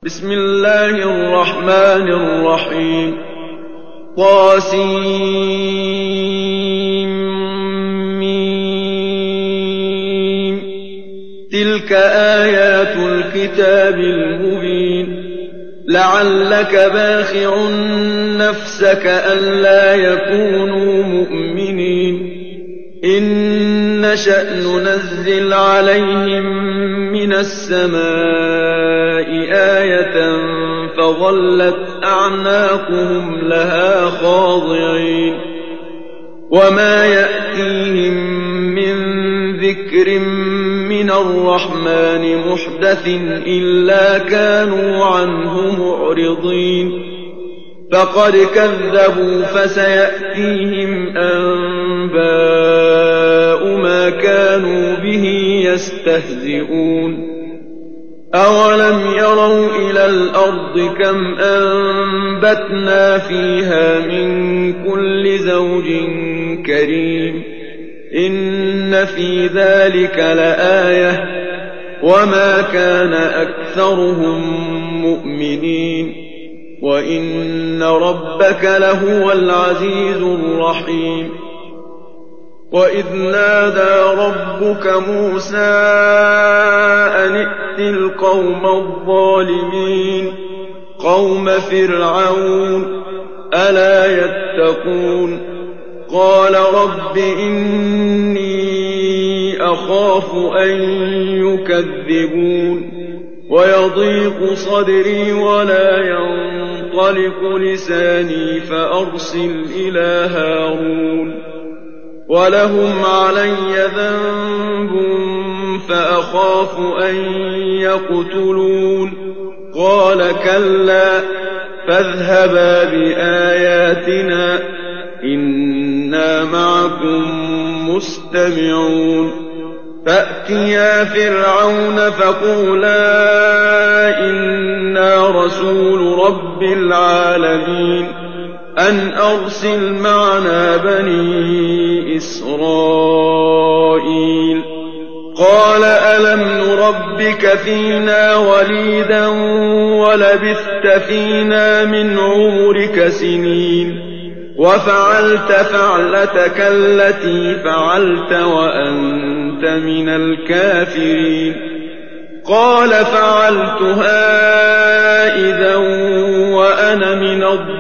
بسم الله الرحمن الرحيم طاسيم تلك آيات الكتاب المبين لعلك باخع نفسك ألا يكونوا مؤمنين إن نشأ ننزل عليهم من السماء آية فظلت أعناقهم لها خاضعين وما يأتيهم من ذكر من الرحمن محدث إلا كانوا عنه معرضين فقد كذبوا فسيأتيهم أنباء ما كانوا به يستهزئون أولم يروا إلى الأرض كم أنبتنا فيها من كل زوج كريم إن في ذلك لآية وما كان أكثرهم مؤمنين وإن ربك لهو العزيز الرحيم وإذ نادى ربك موسى أن ائت القوم الظالمين قوم فرعون ألا يتقون قال رب إني أخاف أن يكذبون ويضيق صدري ولا ينطلق لساني فأرسل إلى هارون ولهم علي ذنب فأخاف أن يقتلون قال كلا فاذهبا بآياتنا إنا معكم مستمعون فأتيا فرعون فقولا إنا رسول رب العالمين أن أرسل معنا بني إسرائيل قال ألم نربك فينا وليدا ولبثت فينا من عمرك سنين وفعلت فعلتك التي فعلت وأنت من الكافرين قال فعلتها إذا وأنا من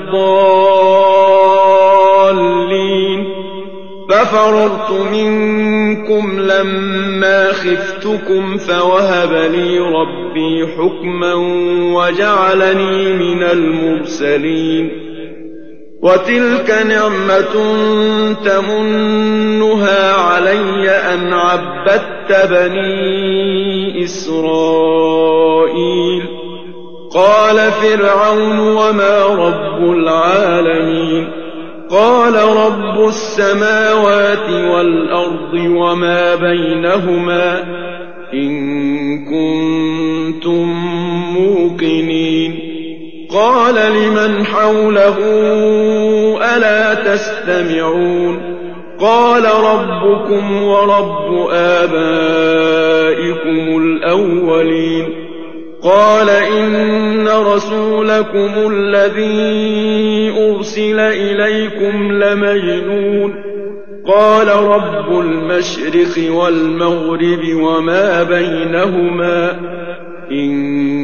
الضالين ففررت منكم لما خفتكم فوهب لي ربي حكما وجعلني من المرسلين وتلك نعمة تمنها علي أن عبدت بني إسرائيل قال فرعون وما رب العالمين قال رب السماوات والأرض وما بينهما إن كنتم موقنين قال لمن حوله ألا تستمعون قال ربكم ورب آبائكم الأولين قال إن رسولكم الذي أرسل إليكم لمجنون قال رب المشرق والمغرب وما بينهما إن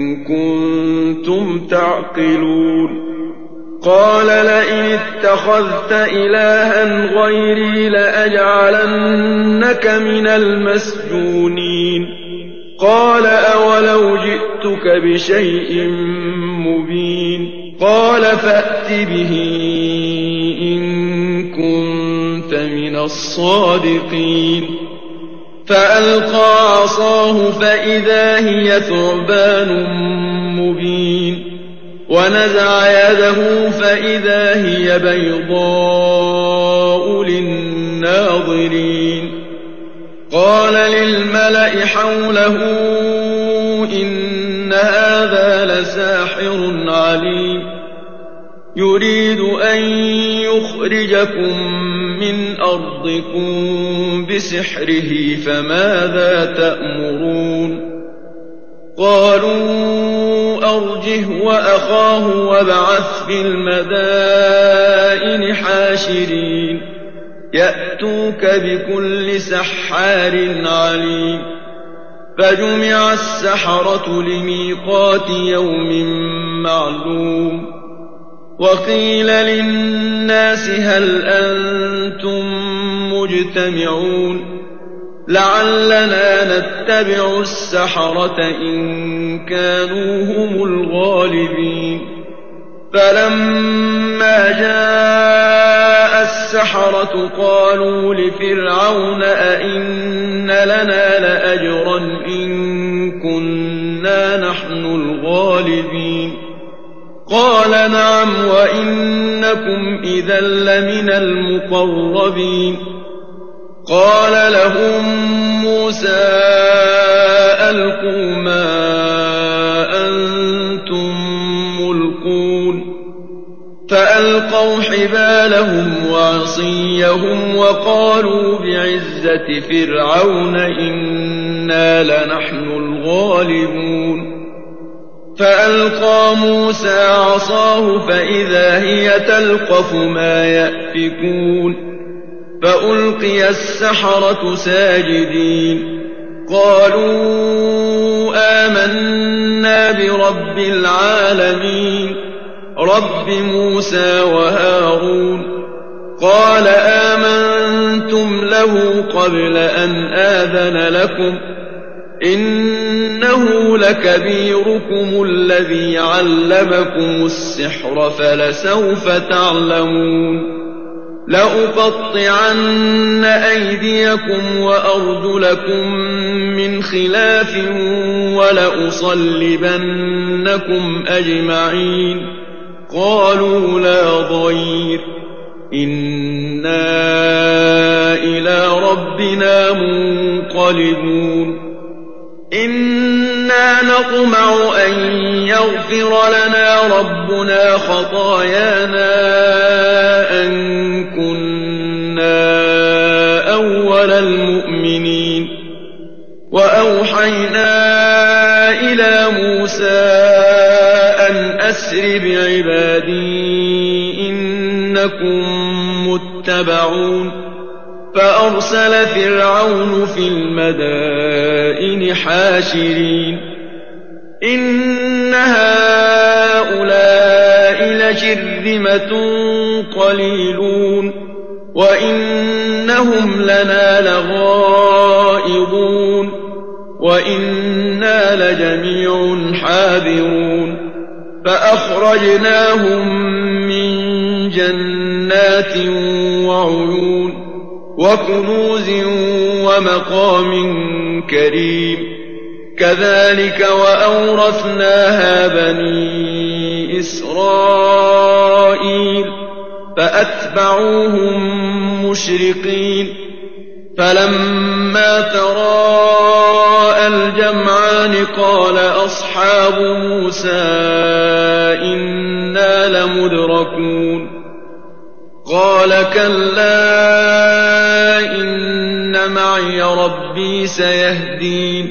كنتم تعقلون قال لئن اتخذت إلها غيري لأجعلنك من المسجونين قال أولو جئتك بشيء مبين قال فأت به إن كنت من الصادقين فألقى عصاه فإذا هي ثعبان مبين ونزع يده فإذا هي بيضاء للناظرين قال للملأ حوله إن هذا لساحر عليم يريد أن يخرجكم من أرضكم بسحره فماذا تأمرون قالوا أرجه وأخاه وابعث في المدائن حاشرين يأتوك بكل سحار عليم فجمع السحرة لميقات يوم معلوم وقيل للناس هل أنتم مجتمعون لعلنا نتبع السحرة إن كانوا هم الغالبين فلما جاء السحرة قالوا لفرعون أئن لنا لأجرا إن كنا نحن الغالبين قال نعم وإنكم إذا لمن المقربين قال لهم موسى ألقوا ما أنتم ملقون فألقوا حبالهم وعصيهم وقالوا بعزة فرعون إنا لنحن الغالبون فألقى موسى عصاه فإذا هي تلقف ما يأفكون فألقي السحرة ساجدين قالوا آمنا برب العالمين رب موسى وهارون قال آمنتم له قبل أن آذن لكم إنه لكبيركم الذي علمكم السحر فلسوف تعلمون لأقطعن أيديكم وأرجلكم من خلاف ولأصلبنكم أجمعين قالوا لا ضير إنا إلى ربنا منقلبون إنا نطمع أن يغفر لنا ربنا خطايانا أن كنا أول المؤمنين وأوحينا إلى موسى أن أسر بعبادي إنكم متبعون فأرسل فرعون في المدائن حاشرين إن هؤلاء لشرذمة قليلون وإنهم لنا لغائظون وإنا لجميع حاذرون فأخرجناهم من جنات وعيون وكنوز ومقام كريم كذلك وأورثناها بني إسرائيل فأتبعوهم مشرقين فلما تراءى الجمعان قال أصحاب موسى إنا لمدركون قال كلا إن معي ربي سيهدين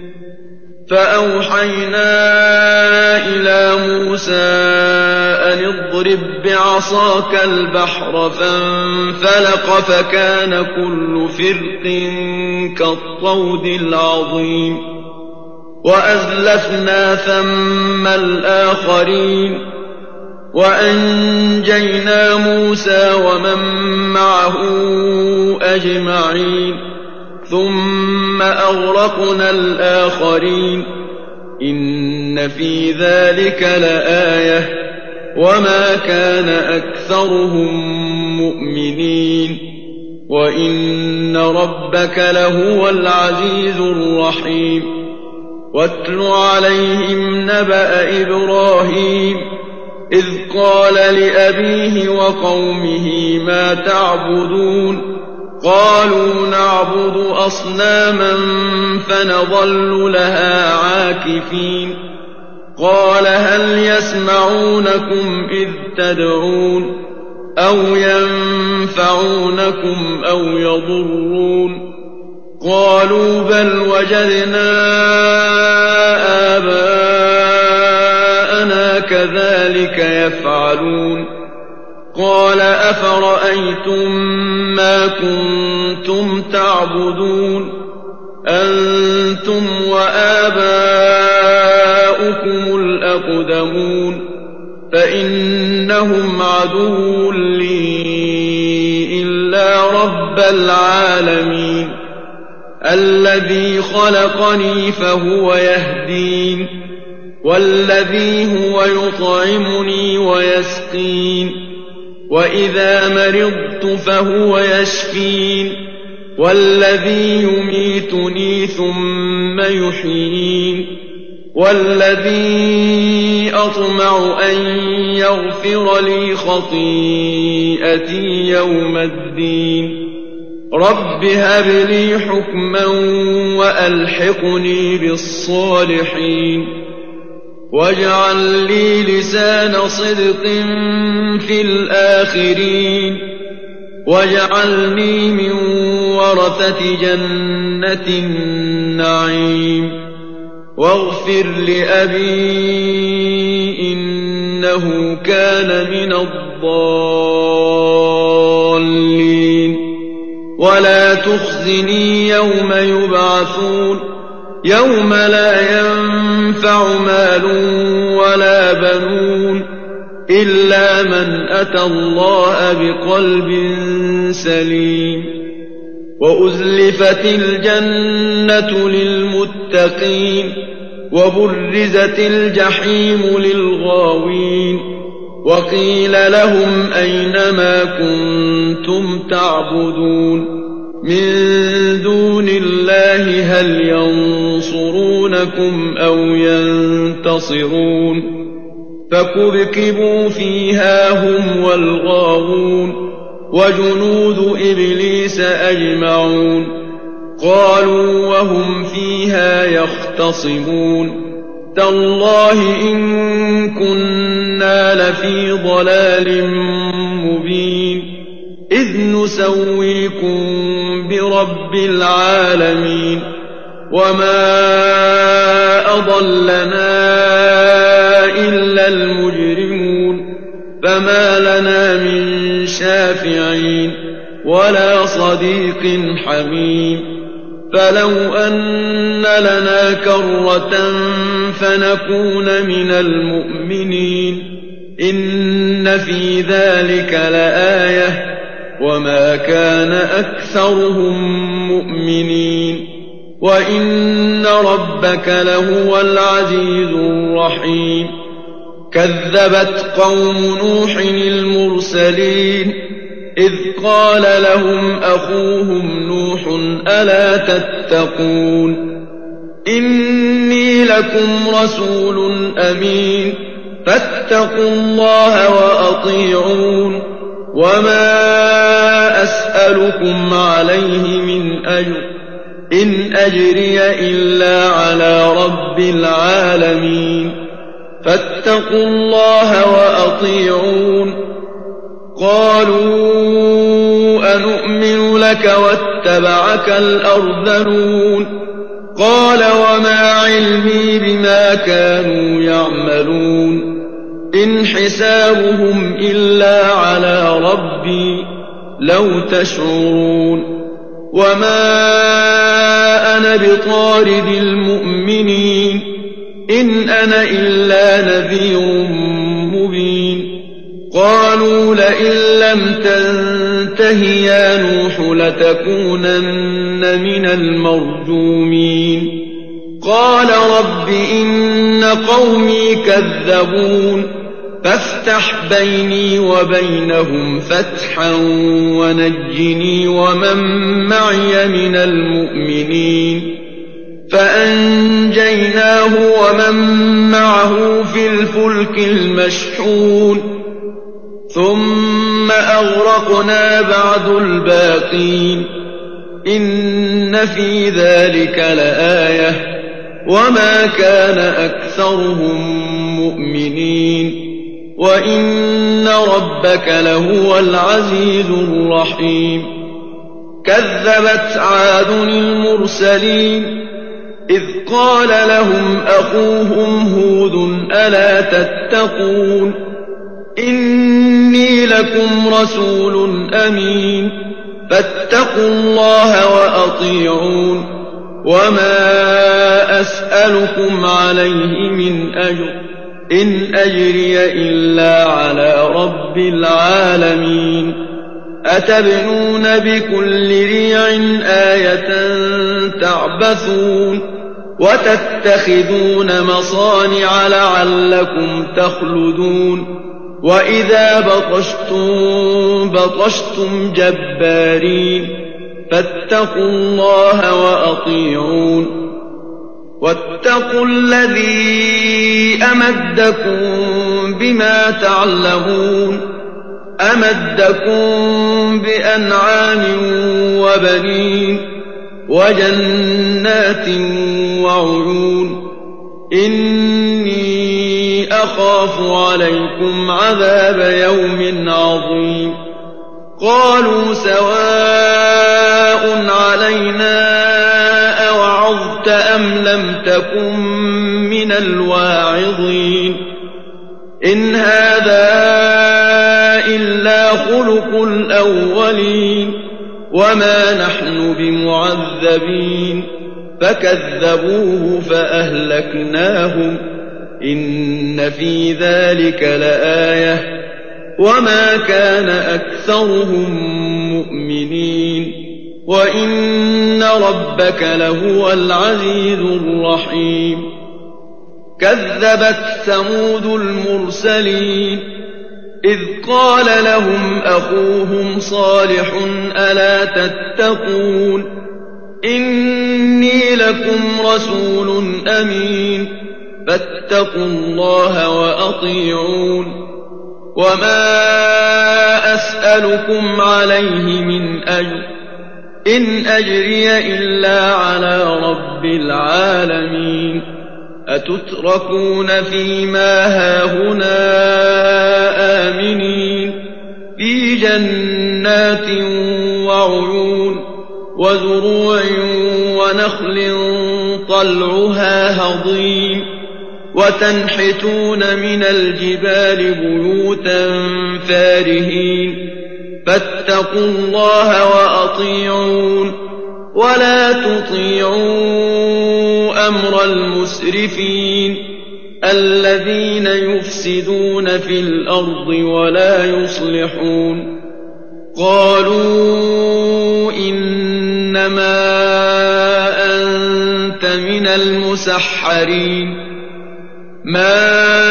فأوحينا إلى موسى أن اضرب بعصاك البحر فانفلق فكان كل فرق كالطود العظيم وأزلفنا ثم الآخرين وأنجينا موسى ومن معه أجمعين ثم أغرقنا الآخرين إن في ذلك لآية وما كان أكثرهم مؤمنين وإن ربك لهو العزيز الرحيم واتل عليهم نبأ إبراهيم إذ قال لأبيه وقومه ما تعبدون قالوا نعبد أصناما فنظل لها عاكفين قال هل يسمعونكم إذ تدعون أو ينفعونكم أو يضرون قالوا بل وجدنا آباءنا كذلك يفعلون قال أفرأيتم ما كنتم تعبدون أنتم وآباؤكم الأقدمون فإنهم عدو لي إلا رب العالمين الذي خلقني فهو يهدين والذي هو يطعمني ويسقين وإذا مرضت فهو يشفين والذي يميتني ثم يحيين والذي أطمع أن يغفر لي خطيئتي يوم الدين رب هب لي حكما وألحقني بالصالحين واجعل لي لسان صدق في الآخرين واجعلني من ورثة جنة النعيم واغفر لأبي إنه كان من الضالين ولا تخزني يوم يبعثون يوم لا ينفع مال ولا بنون إلا من أتى الله بقلب سليم وأزلفت الجنة للمتقين وبرزت الجحيم للغاوين وقيل لهم أين ما كنتم تعبدون من دون الله هل ينصرونكم أو ينتصرون فكبكبوا فيها هم والغاوون وجنود إبليس أجمعون قالوا وهم فيها يختصمون تالله إن كنا لفي ضلال مبين إذ نسويكم برب العالمين وما أضلنا إلا المجرمون فما لنا من شافعين ولا صديق حميم فلو أن لنا كرة فنكون من المؤمنين إن في ذلك لآية وما كان أكثرهم مؤمنين وإن ربك لهو العزيز الرحيم كذبت قوم نوح المرسلين إذ قال لهم أخوهم نوح ألا تتقون إني لكم رسول أمين فاتقوا الله وأطيعون وما أسألكم عليه من أجر إن أجري إلا على رب العالمين فاتقوا الله وأطيعون قالوا أنؤمن لك واتبعك الأرذلون قال وما علمي بما كانوا يعملون إن حسابهم إلا على ربي لو تشعرون وما أنا بطارد المؤمنين إن أنا إلا نذير مبين قالوا لئن لم تنته يا نوح لتكونن من المرجومين قال رب إن قومي كذبون فافتح بيني وبينهم فتحا ونجني ومن معي من المؤمنين فأنجيناه ومن معه في الفلك المشحون ثم أغرقنا بعد الباقين إن في ذلك لآية وما كان أكثرهم مؤمنين وإن ربك لهو العزيز الرحيم كذبت عاد المرسلين إذ قال لهم أخوهم هود ألا تتقون إني لكم رسول أمين فاتقوا الله وأطيعون وما أسألكم عليه من أجر إن أجري إلا على رب العالمين أتبنون بكل ريع آية تعبثون وتتخذون مصانع لعلكم تخلدون وإذا بطشتم جبارين فاتقوا الله وأطيعون واتقوا الذي أمدكم بما تعلمون أمدكم بأنعام وبنين وجنات وعيون إني أخاف عليكم عذاب يوم عظيم قالوا سواء علينا أوعظت أم لم تكن من الواعظين إن هذا إلا خلق الأولين وما نحن بمعذبين فكذبوه فأهلكناهم إن في ذلك لآية وما كان أكثرهم مؤمنين وإن ربك لهو العزيز الرحيم كذبت ثمود المرسلين إذ قال لهم أخوهم صالح ألا تتقون إني لكم رسول أمين فاتقوا الله وأطيعون وما أسألكم عليه من أجر إن أجري إلا على رب العالمين أتتركون فيما هاهنا آمنين في جنات وعيون وزروع ونخل طلعها هضيم وتنحتون من الجبال بيوتا فارهين فاتقوا الله وأطيعون ولا تطيعوا أمر المسرفين الذين يفسدون في الأرض ولا يصلحون قالوا إنما أنت من المسحرين ما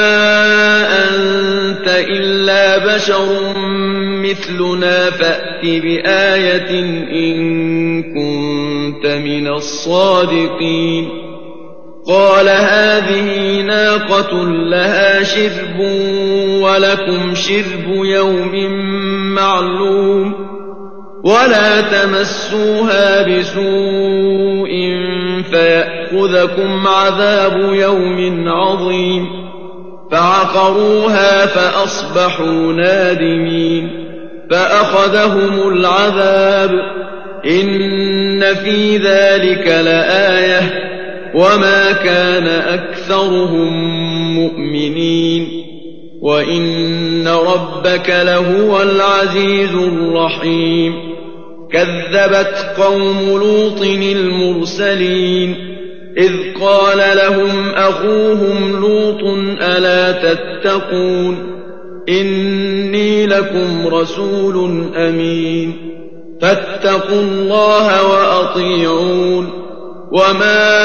أنت إلا بشر مثلنا فأت بآية إن كنت من الصادقين قال هذه ناقة لها شرب ولكم شرب يوم معلوم ولا تمسوها بسوء فيأخذكم عذاب يوم عظيم فعقروها فأصبحوا نادمين فأخذهم العذاب إن في ذلك لآية وما كان أكثرهم مؤمنين وإن ربك لهو العزيز الرحيم كذبت قوم لوط المرسلين إذ قال لهم أخوهم لوط ألا تتقون إني لكم رسول أمين فاتقوا الله وأطيعون وما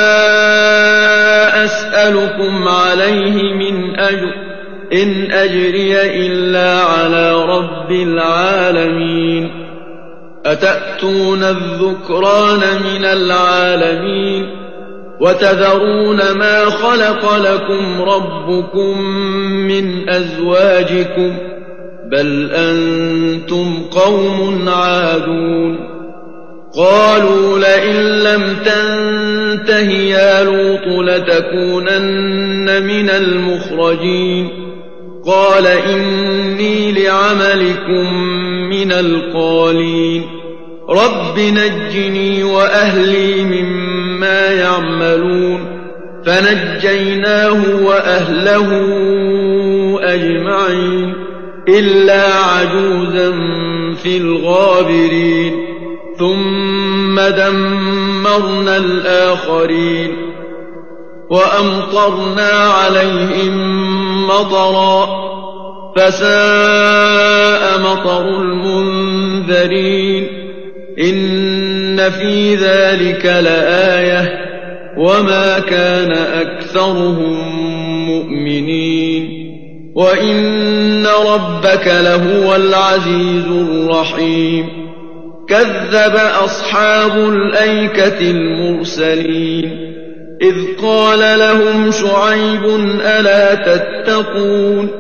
أسألكم عليه من أجر إن أجري إلا على رب العالمين أتأتون الذكران من العالمين وتذرون ما خلق لكم ربكم من أزواجكم بل أنتم قوم عادون قالوا لئن لم تنته يا لوط لتكونن من المخرجين قال إني لعملكم من القالين رب نجني وأهلي مما يعملون فنجيناه وأهله أجمعين إلا عجوزا في الغابرين ثم دمرنا الآخرين وأمطرنا عليهم مطرا فساء مطر المنذرين إن في ذلك لآية وما كان أكثرهم مؤمنين وإن ربك لهو العزيز الرحيم كذب أصحاب الأيكة المرسلين إذ قال لهم شعيب ألا تتقون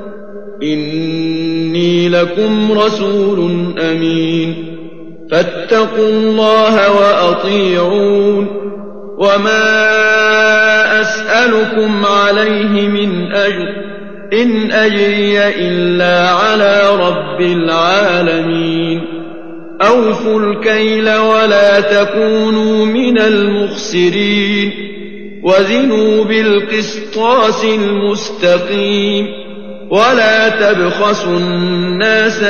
إني لكم رسول أمين فاتقوا الله وأطيعون وما أسألكم عليه من أجر إن أجري إلا على رب العالمين أوفوا الكيل ولا تكونوا من المخسرين وزنوا بالقسطاس المستقيم ولا تبخسوا الناس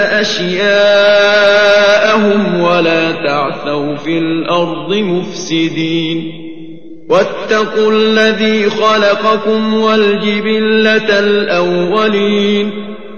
أشياءهم ولا تعثوا في الأرض مفسدين واتقوا الذي خلقكم والجبلة الأولين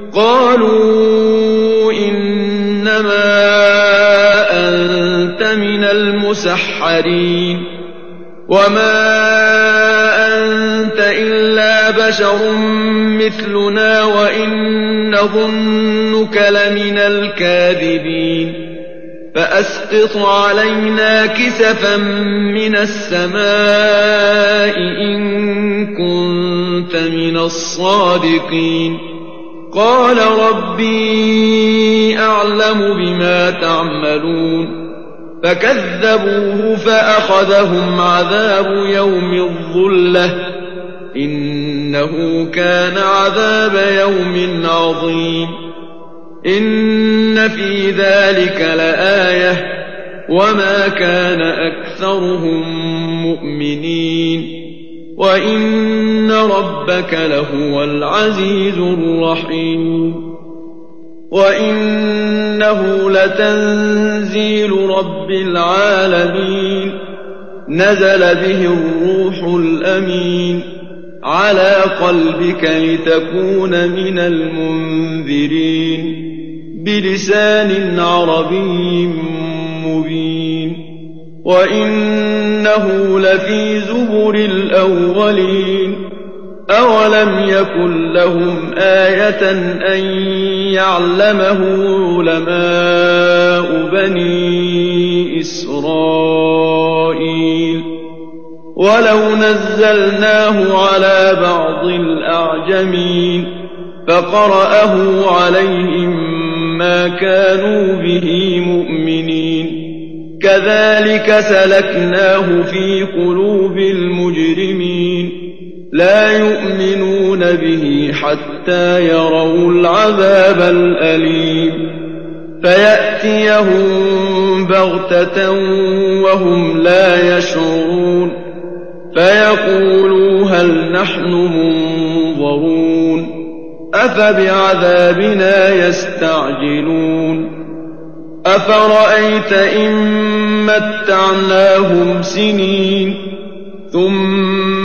قالوا إنما أنت من المسحرين وما أنت إلا بشر مثلنا وإن نظنك لمن الكاذبين فأسقط علينا كسفا من السماء إن كنت من الصادقين قال ربي أعلم بما تعملون فكذبوه فأخذهم عذاب يوم الظلة إنه كان عذاب يوم عظيم إن في ذلك لآية وما كان أكثرهم مؤمنين وإن ربك لهو العزيز الرحيم وإنه لتنزيل رب العالمين نزل به الروح الأمين على قلبك لتكون من المنذرين بلسان عربي مبين وإنه لفي زبر الأولين أولم يكن لهم آية أن يعلمه علماء بني إسرائيل ولو نزلناه على بعض الأعجمين فقرأه عليهم ما كانوا به مؤمنين كذلك سلكناه في قلوب المجرمين لا يؤمنون به حتى يروا العذاب الأليم فيأتيهم بغتة وهم لا يشعرون فيقولوا هل نحن منظرون أفبعذابنا يستعجلون أفرأيت إن متعناهم سنين ثم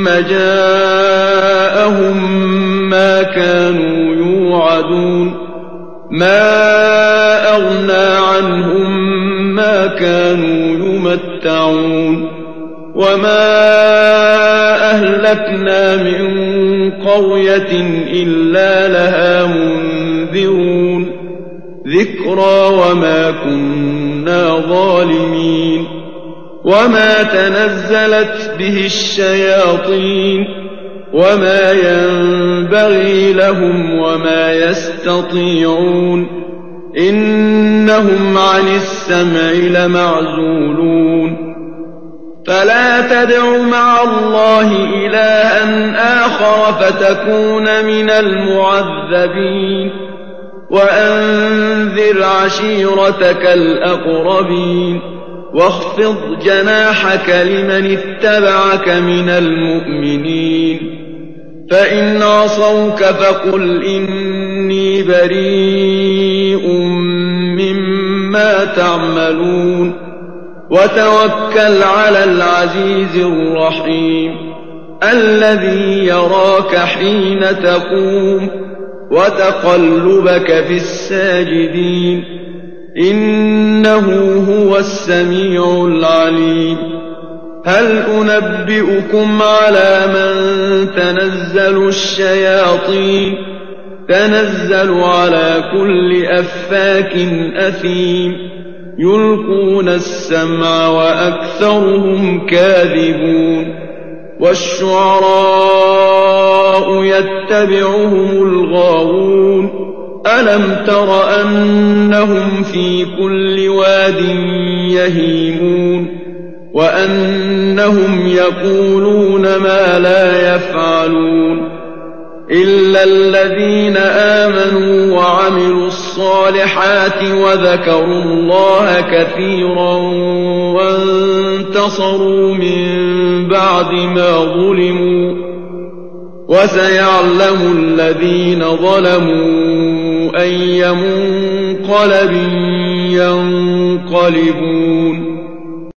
جاءهم ما كانوا يوعدون ما أغنى عنهم ما كانوا يمتعون وما أهلكنا من قرية إلا لها منذرون ذكرى وما كنا ظالمين وما تنزلت به الشياطين وما ينبغي لهم وما يستطيعون إنهم عن السمع لمعزولون فلا تدع مع الله إلها آخر فتكون من المعذبين وأنذر عشيرتك الأقربين واخفض جناحك لمن اتبعك من المؤمنين فإن عصوك فقل إني بريء مما تعملون وتوكل على العزيز الرحيم الذي يراك حين تقوم وتقلبك في الساجدين إنه هو السميع العليم هل أنبئكم على من تنزل الشياطين تنزل على كل أفاك أثيم يلقون السمع وأكثرهم كاذبون والشعراء يتبعهم الغاوون ألم تر أنهم في كل واد يهيمون وأنهم يقولون ما لا يفعلون إلا الذين آمنوا وعملوا الصالحات وذكروا الله كثيرا وانتصروا من بعد ما ظلموا وسيعلم الذين ظلموا أي منقلب ينقلبون